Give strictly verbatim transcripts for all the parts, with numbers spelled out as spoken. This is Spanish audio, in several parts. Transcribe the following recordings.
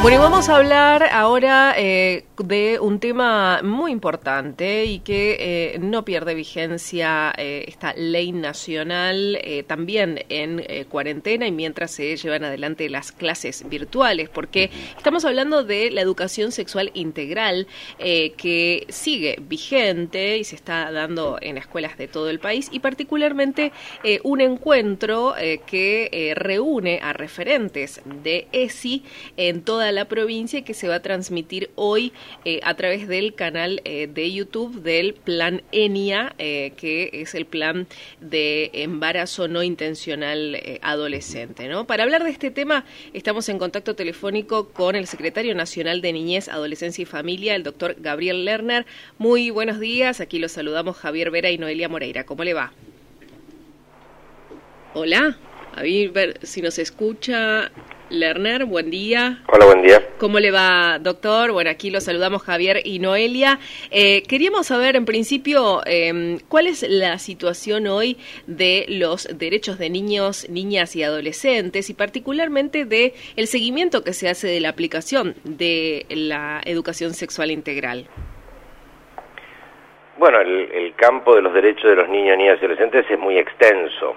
Bueno, y vamos a hablar ahora eh, de un tema muy importante y que eh, no pierde vigencia eh, esta ley nacional eh, también en eh, cuarentena y mientras se llevan adelante las clases virtuales, porque estamos hablando de la educación sexual integral eh, que sigue vigente y se está dando en escuelas de todo el país y particularmente eh, un encuentro eh, que eh, reúne a referentes de E S I en toda la provincia y que se va a transmitir hoy eh, a través del canal eh, de YouTube del Plan ENIA, eh, que es el plan de embarazo no intencional eh, adolescente, ¿no? Para hablar de este tema estamos en contacto telefónico con el secretario nacional de Niñez, Adolescencia y Familia, el doctor Gabriel Lerner. Muy buenos días, aquí los saludamos Javier Vera y Noelia Moreira. ¿Cómo le va? Hola, a ver si nos escucha. Lerner, buen día. Hola, buen día. ¿Cómo le va, doctor? Bueno, aquí los saludamos Javier y Noelia. Eh, queríamos saber, en principio, eh, cuál es la situación hoy de los derechos de niños, niñas y adolescentes y particularmente de el seguimiento que se hace de la aplicación de la educación sexual integral. Bueno, el, el campo de los derechos de los niños, niñas y adolescentes es muy extenso.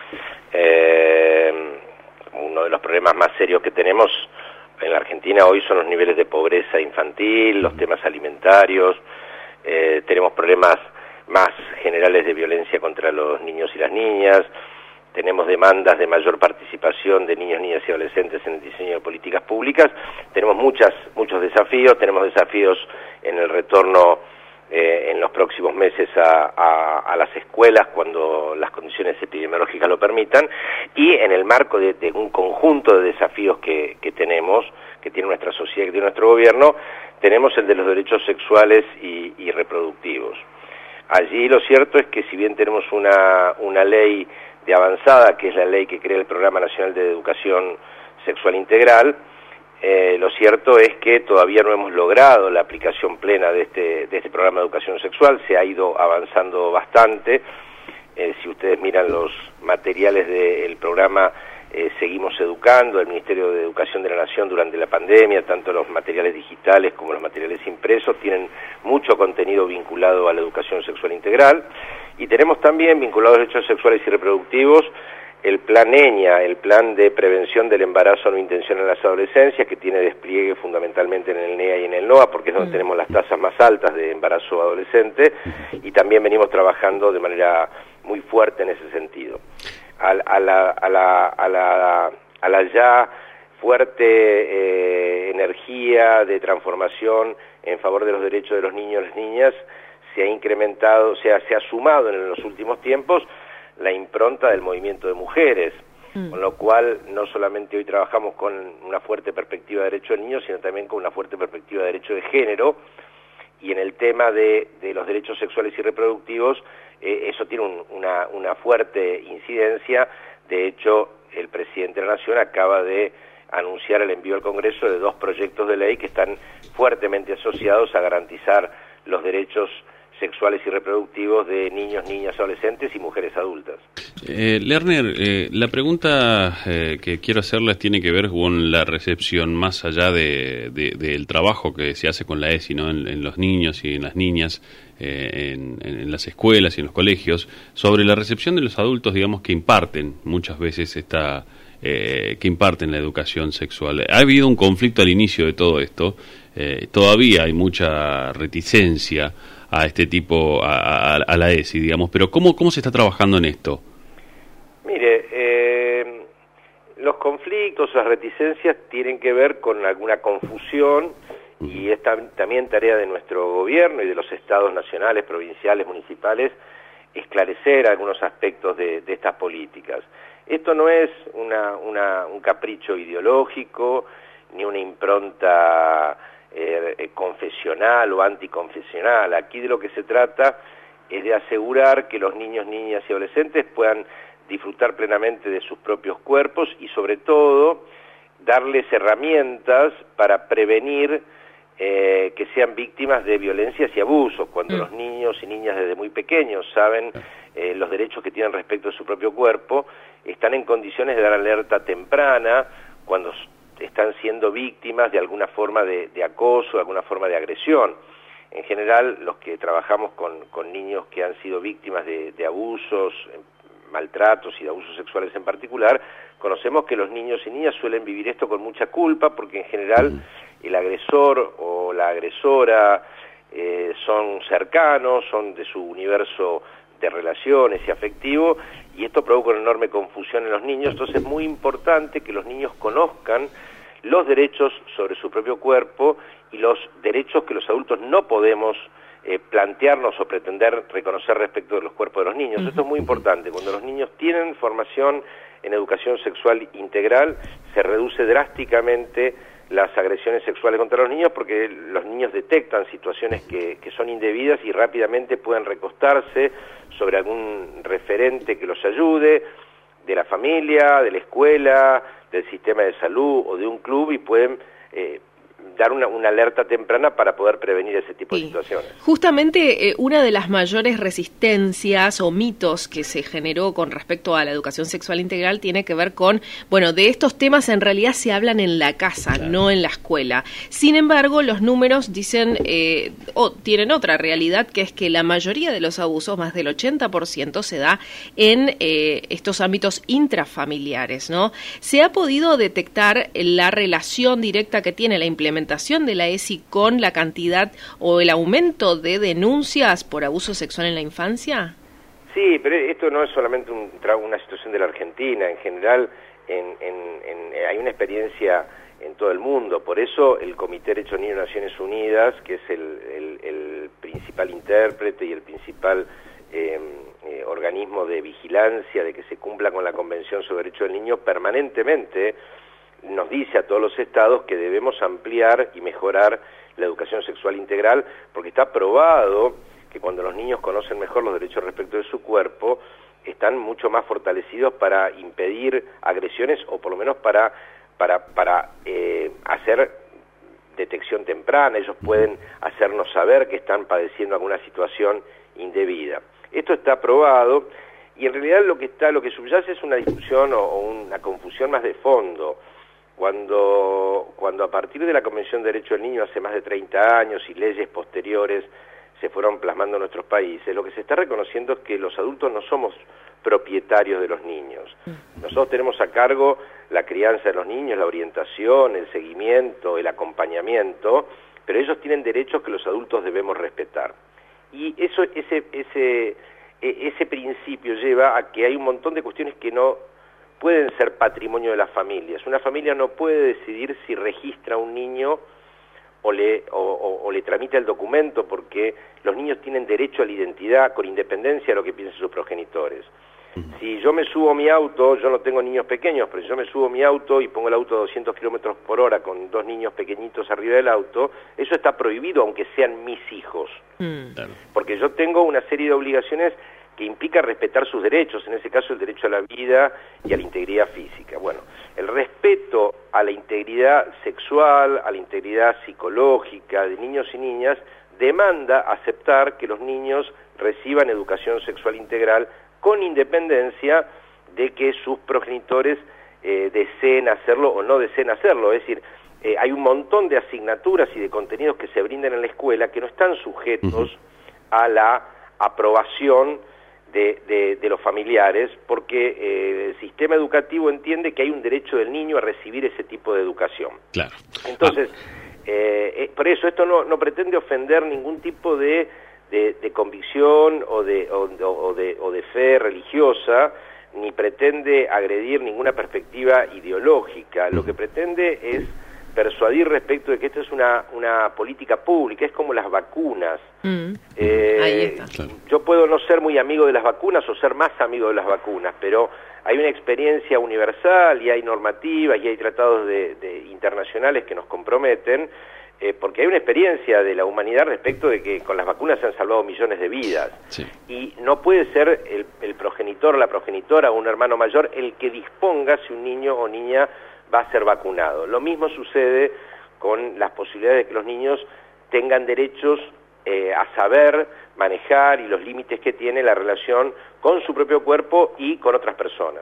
Eh... Uno de los problemas más serios que tenemos en la Argentina hoy son los niveles de pobreza infantil, los temas alimentarios, eh, tenemos problemas más generales de violencia contra los niños y las niñas, tenemos demandas de mayor participación de niños, niñas y adolescentes en el diseño de políticas públicas, tenemos muchas, muchos desafíos, tenemos desafíos en el retorno Eh, en los próximos meses a, a, a las escuelas cuando las condiciones epidemiológicas lo permitan y en el marco de, de un conjunto de desafíos que, que tenemos, que tiene nuestra sociedad, que tiene nuestro gobierno, tenemos el de los derechos sexuales y, y reproductivos. Allí lo cierto es que si bien tenemos una, una ley de avanzada, que es la ley que crea el Programa Nacional de Educación Sexual Integral, Eh, lo cierto es que todavía no hemos logrado la aplicación plena de este, de este programa de educación sexual, se ha ido avanzando bastante, eh, si ustedes miran los materiales del programa eh, Seguimos Educando, el Ministerio de Educación de la Nación durante la pandemia, tanto los materiales digitales como los materiales impresos tienen mucho contenido vinculado a la educación sexual integral, y tenemos también vinculados a derechos sexuales y reproductivos el Plan ENIA, el Plan de Prevención del Embarazo No Intencional en las Adolescencias, que tiene despliegue fundamentalmente en el N E A y en el NOA, porque es donde mm. tenemos las tasas más altas de embarazo adolescente, y también venimos trabajando de manera muy fuerte en ese sentido. A, a, la, a, la, a, la, a la ya fuerte eh, energía de transformación en favor de los derechos de los niños y las niñas, se ha incrementado, se ha, se ha sumado en los últimos tiempos la impronta del movimiento de mujeres, mm. con lo cual no solamente hoy trabajamos con una fuerte perspectiva de derechos de niños, sino también con una fuerte perspectiva de derecho de género, y en el tema de, de los derechos sexuales y reproductivos, eh, eso tiene un, una, una fuerte incidencia. De hecho, el presidente de la Nación acaba de anunciar el envío al Congreso de dos proyectos de ley que están fuertemente asociados a garantizar los derechos sexuales y reproductivos de niños, niñas, adolescentes y mujeres adultas. Eh, Lerner, eh, la pregunta eh, que quiero hacerles tiene que ver con la recepción más allá de, de, del trabajo que se hace con la E S I, ¿no? en, en los niños y en las niñas, eh, en, en las escuelas y en los colegios, sobre la recepción de los adultos, digamos, que imparten muchas veces esta... Eh, que imparten la educación sexual. Ha habido un conflicto al inicio de todo esto, eh, todavía hay mucha reticencia a este tipo, a, a, a la E S I, digamos, pero ¿cómo, cómo se está trabajando en esto? Mire, eh, los conflictos, las reticencias tienen que ver con alguna confusión y es tam- también tarea de nuestro gobierno y de los estados nacionales, provinciales, municipales, esclarecer algunos aspectos de, de estas políticas. Esto no es una, una, un capricho ideológico, ni una impronta eh, confesional o anticonfesional. Aquí de lo que se trata es de asegurar que los niños, niñas y adolescentes puedan disfrutar plenamente de sus propios cuerpos y sobre todo darles herramientas para prevenir eh, que sean víctimas de violencias y abusos. Cuando mm. los niños y niñas desde muy pequeños saben eh, los derechos que tienen respecto a su propio cuerpo, están en condiciones de dar alerta temprana cuando están siendo víctimas de alguna forma de, de acoso, de alguna forma de agresión. En general, los que trabajamos con, con niños que han sido víctimas de, de abusos, maltratos y de abusos sexuales en particular, conocemos que los niños y niñas suelen vivir esto con mucha culpa, porque en general el agresor o la agresora eh, son cercanos, son de su universo de relaciones y afectivo, y esto provoca una enorme confusión en los niños. Entonces es muy importante que los niños conozcan los derechos sobre su propio cuerpo y los derechos que los adultos no podemos eh, plantearnos o pretender reconocer respecto de los cuerpos de los niños. Esto es muy importante. Cuando los niños tienen formación en educación sexual integral, se reduce drásticamente las agresiones sexuales contra los niños, porque los niños detectan situaciones que, que son indebidas y rápidamente pueden recostarse sobre algún referente que los ayude, de la familia, de la escuela, del sistema de salud o de un club, y pueden eh, dar una, una alerta temprana para poder prevenir ese tipo sí. de situaciones. Justamente eh, una de las mayores resistencias o mitos que se generó con respecto a la educación sexual integral tiene que ver con, bueno, de estos temas en realidad se hablan en la casa, claro, no en la escuela. Sin embargo, los números dicen, eh, o tienen otra realidad, que es que la mayoría de los abusos, más del ochenta por ciento, se da en eh, estos ámbitos intrafamiliares, ¿no? ¿Se ha podido detectar la relación directa que tiene la implementación de la ESI con la cantidad o el aumento de denuncias por abuso sexual en la infancia? Sí, pero esto no es solamente un, una situación de la Argentina. En general, en, en, en, hay una experiencia en todo el mundo. Por eso el Comité de Derechos Niños de Naciones Unidas, que es el, el, el principal intérprete y el principal eh, eh, organismo de vigilancia de que se cumpla con la Convención sobre Derechos del Niño, permanentemente nos dice a todos los estados que debemos ampliar y mejorar la educación sexual integral, porque está probado que cuando los niños conocen mejor los derechos respecto de su cuerpo, están mucho más fortalecidos para impedir agresiones, o por lo menos para, para, para eh, hacer detección temprana. Ellos pueden hacernos saber que están padeciendo alguna situación indebida. Esto está probado, y en realidad lo que está, lo que subyace es una discusión o, o una confusión más de fondo. Cuando, cuando a partir de la Convención de Derechos del Niño hace más de treinta años y leyes posteriores se fueron plasmando en nuestros países, lo que se está reconociendo es que los adultos no somos propietarios de los niños. Nosotros tenemos a cargo la crianza de los niños, la orientación, el seguimiento, el acompañamiento, pero ellos tienen derechos que los adultos debemos respetar. Y eso, ese, ese, ese principio lleva a que hay un montón de cuestiones que no pueden ser patrimonio de las familias. Una familia no puede decidir si registra a un niño o le, o, o, o le tramita el documento, porque los niños tienen derecho a la identidad con independencia de lo que piensen sus progenitores. Si yo me subo a mi auto, yo no tengo niños pequeños, pero si yo me subo a mi auto y pongo el auto a doscientos kilómetros por hora con dos niños pequeñitos arriba del auto, eso está prohibido aunque sean mis hijos. Mm. Porque yo tengo una serie de obligaciones que implica respetar sus derechos, en ese caso el derecho a la vida y a la integridad física. Bueno, el respeto a la integridad sexual, a la integridad psicológica de niños y niñas, demanda aceptar que los niños reciban educación sexual integral con independencia de que sus progenitores eh, deseen hacerlo o no deseen hacerlo. Es decir, eh, hay un montón de asignaturas y de contenidos que se brindan en la escuela que no están sujetos uh-huh. a la aprobación De, de, de los familiares, porque eh, el sistema educativo entiende que hay un derecho del niño a recibir ese tipo de educación. Claro. Entonces, ah. eh, eh, por eso esto no, no pretende ofender ningún tipo de, de, de convicción o de, o, o, de, o de fe religiosa, ni pretende agredir ninguna perspectiva ideológica. Lo que pretende es persuadir respecto de que esto es una, una política pública, es como las vacunas. Mm. Eh, Ahí está. Claro. Yo puedo no ser muy amigo de las vacunas o ser más amigo de las vacunas, pero hay una experiencia universal y hay normativas y hay tratados de, de internacionales que nos comprometen, eh, porque hay una experiencia de la humanidad respecto de que con las vacunas se han salvado millones de vidas. Sí. Y no puede ser el, el progenitor, la progenitora o un hermano mayor el que disponga si un niño o niña va a ser vacunado. Lo mismo sucede con las posibilidades de que los niños tengan derechos eh, a saber manejar y los límites que tiene la relación con su propio cuerpo y con otras personas.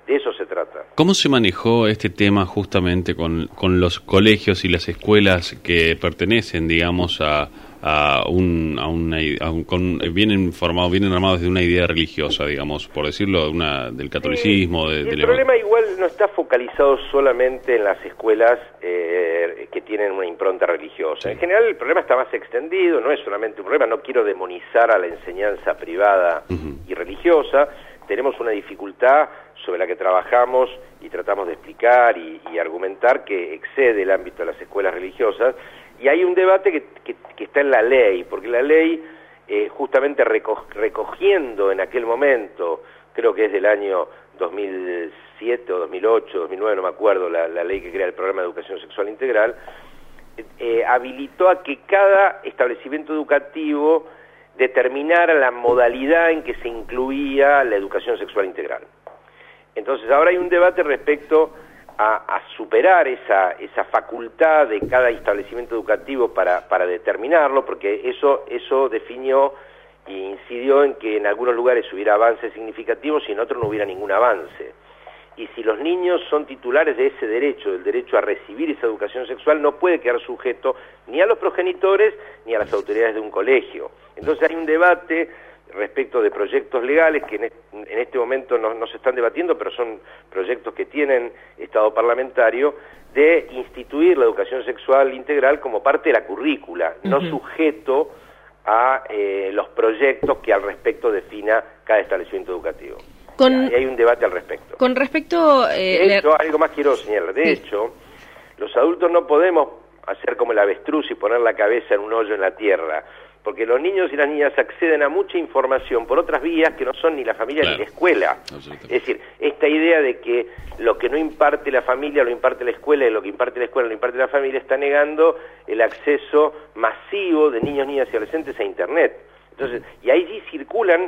De eso se trata. ¿Cómo se manejó este tema justamente con, con los colegios y las escuelas que pertenecen, digamos, a, a un, a una, a un con, vienen formados, vienen armados de una idea religiosa, digamos, por decirlo, una del catolicismo? Sí, de, el del... problema igual no está focalizado solamente en las escuelas eh, que tienen una impronta religiosa. En general el problema está más extendido, no es solamente un problema, no quiero demonizar a la enseñanza privada uh-huh. y religiosa. Tenemos una dificultad sobre la que trabajamos y tratamos de explicar y, y argumentar que excede el ámbito de las escuelas religiosas, y hay un debate que, que, que está en la ley, porque la ley, eh, justamente reco recogiendo en aquel momento, creo que es del año dos mil siete o dos mil ocho, dos mil nueve, no me acuerdo, la, la ley que crea el programa de educación sexual integral, eh, habilitó a que cada establecimiento educativo determinara la modalidad en que se incluía la educación sexual integral. Entonces ahora hay un debate respecto a, a superar esa, esa facultad de cada establecimiento educativo para, para determinarlo, porque eso, eso definió e incidió en que en algunos lugares hubiera avances significativos y en otros no hubiera ningún avance. Y si los niños son titulares de ese derecho, del derecho a recibir esa educación sexual, no puede quedar sujeto ni a los progenitores ni a las autoridades de un colegio. Entonces hay un debate respecto de proyectos legales que en este momento no, no se están debatiendo, pero son proyectos que tienen estado parlamentario, de instituir la educación sexual integral como parte de la currícula, uh-huh. no sujeto a eh, los proyectos que al respecto defina cada establecimiento educativo. Con, y hay un debate al respecto. Con respecto... Eh, de hecho, le... algo más quiero señalar. De sí. hecho, los adultos no podemos hacer como el avestruz y poner la cabeza en un hoyo en la tierra, porque los niños y las niñas acceden a mucha información por otras vías que no son ni la familia claro. ni la escuela. Es decir, esta idea de que lo que no imparte la familia lo imparte la escuela y lo que imparte la escuela lo imparte la familia está negando el acceso masivo de niños, niñas y adolescentes a Internet. Entonces, y ahí sí circulan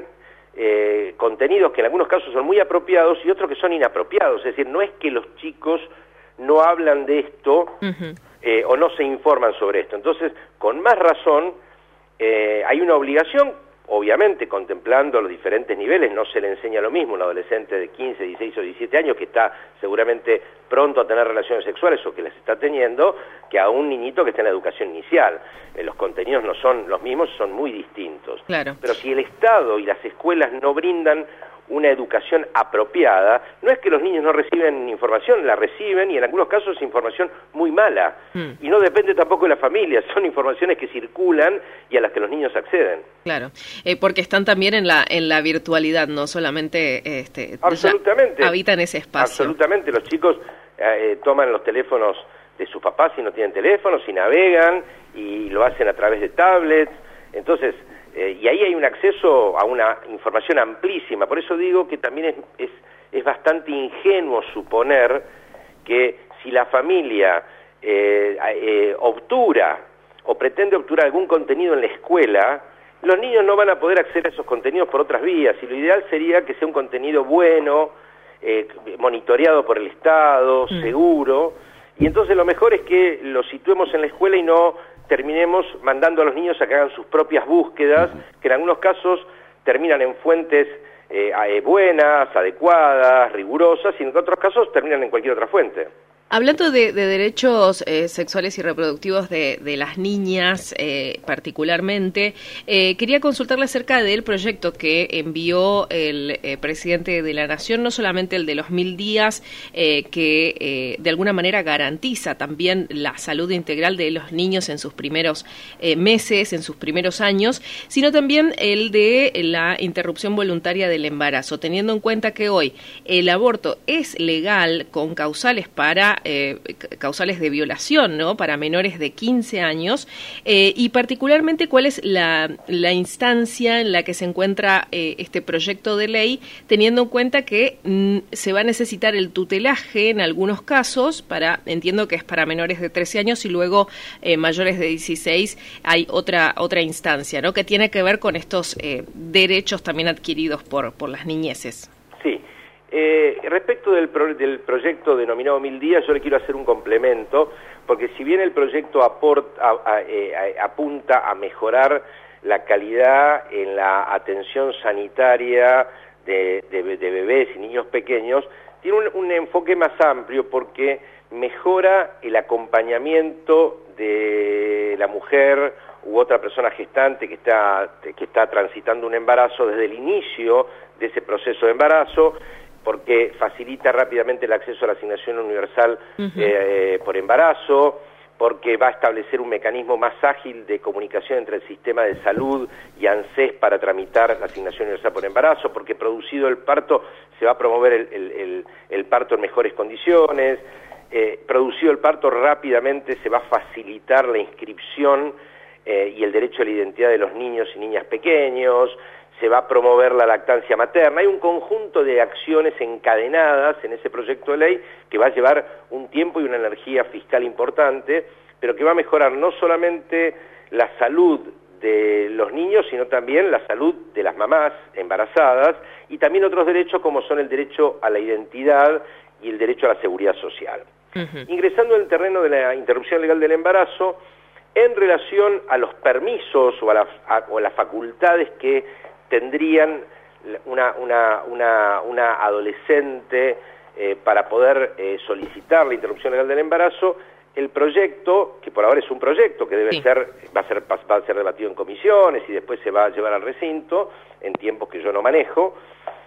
eh, contenidos que en algunos casos son muy apropiados y otros que son inapropiados. Es decir, no es que los chicos no hablan de esto uh-huh. eh, o no se informan sobre esto. Entonces, con más razón, Eh, hay una obligación, obviamente, contemplando los diferentes niveles. No se le enseña lo mismo a un adolescente de quince, dieciséis o diecisiete años que está seguramente pronto a tener relaciones sexuales o que las está teniendo, que a un niñito que está en la educación inicial. Eh, los contenidos no son los mismos, son muy distintos. Claro. Pero si el Estado y las escuelas no brindan una educación apropiada, no es que los niños no reciben información, la reciben y en algunos casos es información muy mala. Mm. Y no depende tampoco de la familia, son informaciones que circulan y a las que los niños acceden. Claro, eh, porque están también en la en la virtualidad, no solamente este, absolutamente habitan ese espacio. Absolutamente, los chicos eh, toman los teléfonos de sus papás si no tienen teléfonos, y navegan y lo hacen a través de tablets. Entonces, Eh, y ahí hay un acceso a una información amplísima. Por eso digo que también es, es, es bastante ingenuo suponer que si la familia eh, eh, obtura o pretende obturar algún contenido en la escuela, los niños no van a poder acceder a esos contenidos por otras vías. Y lo ideal sería que sea un contenido bueno, eh, monitoreado por el Estado, mm. seguro. Y entonces lo mejor es que lo situemos en la escuela y no terminemos mandando a los niños a que hagan sus propias búsquedas, que en algunos casos terminan en fuentes eh, buenas, adecuadas, rigurosas, y en otros casos terminan en cualquier otra fuente. Hablando de, de derechos eh, sexuales y reproductivos de, de las niñas eh, particularmente, eh, quería consultarle acerca del proyecto que envió el eh, presidente de la Nación, no solamente el de los mil días, eh, que eh, de alguna manera garantiza también la salud integral de los niños en sus primeros eh, meses, en sus primeros años, sino también el de la interrupción voluntaria del embarazo, teniendo en cuenta que hoy el aborto es legal con causales para Eh, causales de violación, ¿no?, para menores de quince años, eh, y particularmente cuál es la, la instancia en la que se encuentra eh, este proyecto de ley, teniendo en cuenta que mm, se va a necesitar el tutelaje en algunos casos, para entiendo que es para menores de trece años y luego eh, mayores de dieciséis hay otra otra instancia, ¿no?, que tiene que ver con estos eh, derechos también adquiridos por, por las niñeces. Sí. Eh, respecto del, pro, del proyecto denominado Mil Días, yo le quiero hacer un complemento, porque si bien el proyecto aporta, a, a, a, apunta a mejorar la calidad en la atención sanitaria de, de, de bebés y niños pequeños, tiene un, un enfoque más amplio porque mejora el acompañamiento de la mujer u otra persona gestante que está, que está transitando un embarazo desde el inicio de ese proceso de embarazo, porque facilita rápidamente el acceso a la asignación universal uh-huh. eh, por embarazo, porque va a establecer un mecanismo más ágil de comunicación entre el sistema de salud y ANSES para tramitar la asignación universal por embarazo, porque producido el parto se va a promover el, el, el, el parto en mejores condiciones, eh, producido el parto rápidamente se va a facilitar la inscripción eh, y el derecho a la identidad de los niños y niñas pequeños, se va a promover la lactancia materna. Hay un conjunto de acciones encadenadas en ese proyecto de ley que va a llevar un tiempo y una energía fiscal importante, pero que va a mejorar no solamente la salud de los niños, sino también la salud de las mamás embarazadas y también otros derechos como son el derecho a la identidad y el derecho a la seguridad social. Uh-huh. Ingresando en el terreno de la interrupción legal del embarazo, en relación a los permisos o a, la, a, o a las facultades que tendrían una, una, una, una adolescente eh, para poder eh, solicitar la interrupción legal del embarazo, el proyecto, que por ahora es un proyecto que debe sí. ser, va a ser, va a ser debatido en comisiones y después se va a llevar al recinto, en tiempos que yo no manejo,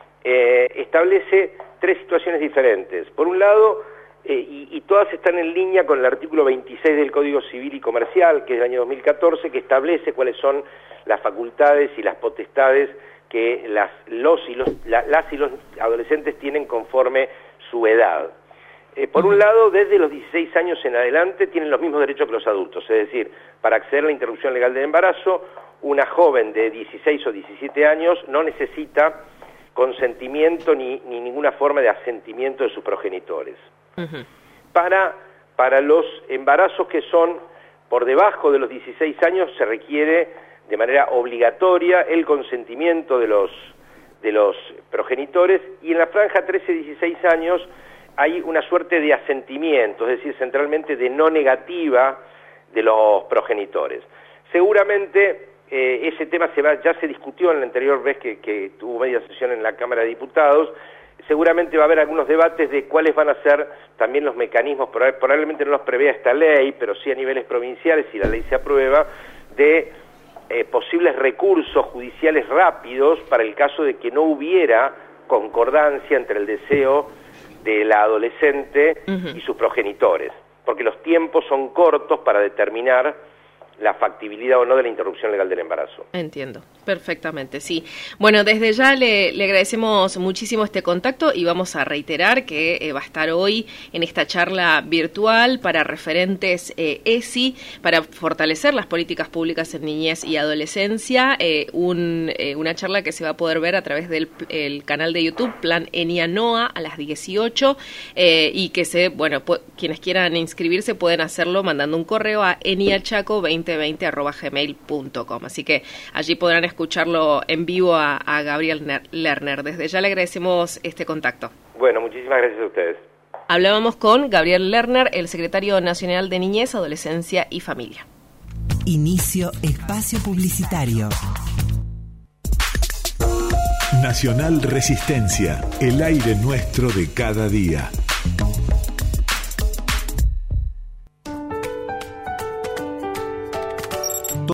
eh, establece tres situaciones diferentes. Por un lado, eh, y, y todas están en línea con el artículo veintiséis del Código Civil y Comercial, que es del año dos mil catorce, que establece cuáles son las facultades y las potestades que las, los y los, la, las y los adolescentes tienen conforme su edad. Eh, por un lado, desde los dieciséis años en adelante tienen los mismos derechos que los adultos, es decir, para acceder a la interrupción legal del embarazo, una joven de dieciséis o diecisiete años no necesita consentimiento ni, ni ninguna forma de asentimiento de sus progenitores. Uh-huh. Para, para los embarazos que son por debajo de los dieciséis años se requiere de manera obligatoria el consentimiento de los, de los progenitores, y en la franja trece a dieciséis años hay una suerte de asentimiento, es decir, centralmente de no negativa de los progenitores. Seguramente eh, ese tema se va, ya se discutió en la anterior vez que, que tuvo media sesión en la Cámara de Diputados. Seguramente va a haber algunos debates de cuáles van a ser también los mecanismos, probablemente no los prevé esta ley, pero sí a niveles provinciales, si la ley se aprueba, de eh, posibles recursos judiciales rápidos para el caso de que no hubiera concordancia entre el deseo de la adolescente uh-huh. y sus progenitores, porque los tiempos son cortos para determinar la factibilidad o no de la interrupción legal del embarazo. Entiendo, perfectamente, sí. Bueno, desde ya le, le agradecemos muchísimo este contacto y vamos a reiterar que eh, va a estar hoy en esta charla virtual para referentes eh, E S I, para fortalecer las políticas públicas en niñez y adolescencia, eh, un, eh, una charla que se va a poder ver a través del el canal de YouTube Plan Enia Noa a las dieciocho eh, y que se, bueno, pu- quienes quieran inscribirse pueden hacerlo mandando un correo a eniachaco veinte veinte arroba gmail punto com. Así que allí podrán escucharlo en vivo a, a Gabriel Lerner. Desde ya le agradecemos este contacto. Bueno, muchísimas gracias a ustedes. Hablábamos con Gabriel Lerner, el secretario nacional de Niñez, Adolescencia y Familia. Inicio espacio publicitario. Nacional Resistencia, el aire nuestro de cada día.